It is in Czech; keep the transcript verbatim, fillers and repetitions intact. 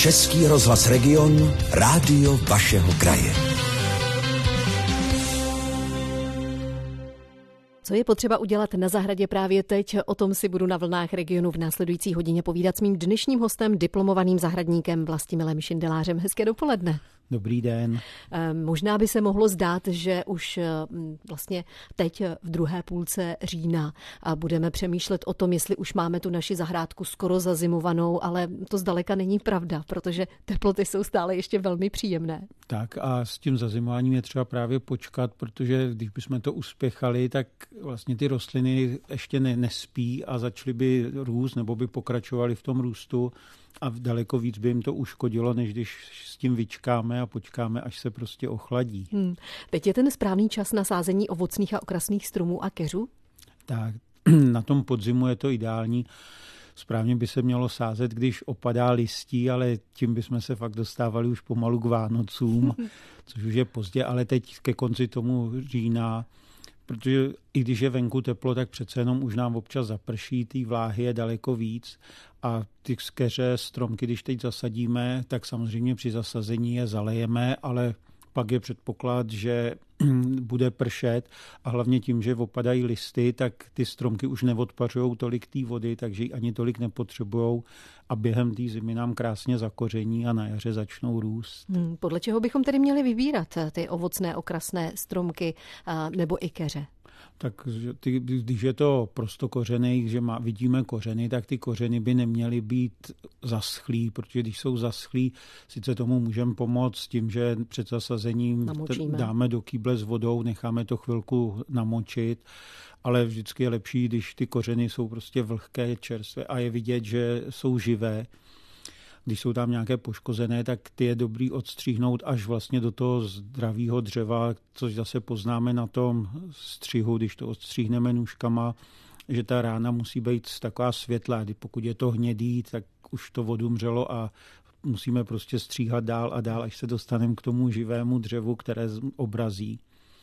Český rozhlas Region, rádio vašeho kraje. Co je potřeba udělat na zahradě právě teď? O tom si budu na vlnách Regionu v následující hodině povídat s mým dnešním hostem, diplomovaným zahradníkem Vlastimilem Šindelářem. Hezké dopoledne. Dobrý den. Možná by se mohlo zdát, že už vlastně teď v druhé půlce října budeme přemýšlet o tom, jestli už máme tu naši zahrádku skoro zazimovanou, ale to zdaleka není pravda, protože teploty jsou stále ještě velmi příjemné. Tak a s tím zazimováním je třeba právě počkat, protože když bychom to uspěchali, tak vlastně ty rostliny ještě ne, nespí a začaly by růst nebo by pokračovaly v tom růstu a daleko víc by jim to uškodilo, než když s tím vyčkáme a počkáme, až se prostě ochladí. Hmm. Teď je ten správný čas na sázení ovocných a okrasných stromů a keřů? Tak, na tom podzimu je to ideální. Správně by se mělo sázet, když opadá listí, ale tím bychom se fakt dostávali už pomalu k Vánocům, což už je pozdě, ale teď ke konci tomu října, protože i když je venku teplo, tak přece jenom už nám občas zaprší, té vláhy je daleko víc a ty keře, stromky, když teď zasadíme, tak samozřejmě při zasazení je zalejeme, ale pak je předpoklad, že bude pršet a hlavně tím, že opadají listy, tak ty stromky už neodpařují tolik té vody, takže ji ani tolik nepotřebujou a během té zimy nám krásně zakoření a na jaře začnou růst. Hmm, podle čeho bychom tedy měli vybírat ty ovocné, okrasné stromky a, nebo i keře? Tak ty, když je to prostokořený, že má, vidíme kořeny, tak ty kořeny by neměly být zaschlý, protože když jsou zaschlý, sice tomu můžeme pomoct tím, že před zasazením Namočíme. dáme do kýble s vodou, necháme to chvilku namočit, ale vždycky je lepší, když ty kořeny jsou prostě vlhké, čerstvé a je vidět, že jsou živé. Když jsou tam nějaké poškozené, tak ty je dobrý odstříhnout až vlastně do toho zdravého dřeva, což zase poznáme na tom střihu, když to odstříhneme nůžkama, že ta rána musí být taková světlá. Pokud je to hnědý, tak už to odumřelo a musíme prostě stříhat dál a dál, až se dostaneme k tomu živému dřevu, které obrazí.